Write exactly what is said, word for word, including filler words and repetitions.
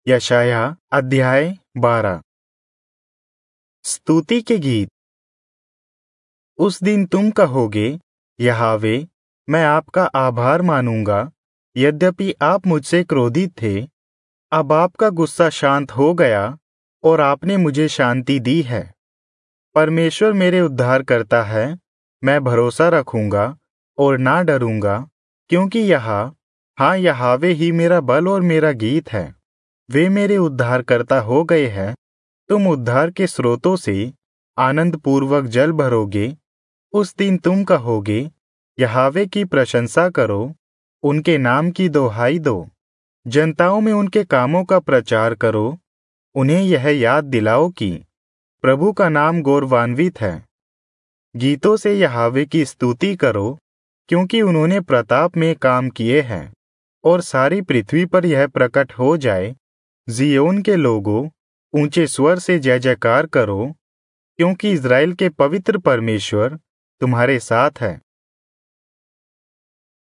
यशाया अध्याय बारह। स्तुति के गीत। उस दिन तुम कहोगे, यहोवे, मैं आपका आभार मानूंगा, यद्यपि आप मुझसे क्रोधित थे। अब आपका गुस्सा शांत हो गया और आपने मुझे शांति दी है। परमेश्वर मेरे उद्धार करता है, मैं भरोसा रखूंगा और ना डरूंगा, क्योंकि यहाँ हाँ यहोवे ही मेरा बल और मेरा गीत है। वे मेरे उद्धारकर्ता हो गए हैं। तुम उद्धार के स्रोतों से आनंद पूर्वक जल भरोगे। उस दिन तुम कहोगे, यहोवे की प्रशंसा करो, उनके नाम की दोहाई दो। जनताओं में उनके कामों का प्रचार करो। उन्हें यह याद दिलाओ कि प्रभु का नाम गौरवान्वित है। गीतों से यहोवे की स्तुति करो, क्योंकि उन्होंने प्रताप में काम किए हैं और सारी पृथ्वी पर यह प्रकट हो जाए। जियोन के लोगों, ऊंचे स्वर से जय जयकार करो, क्योंकि इस्राएल के पवित्र परमेश्वर तुम्हारे साथ है।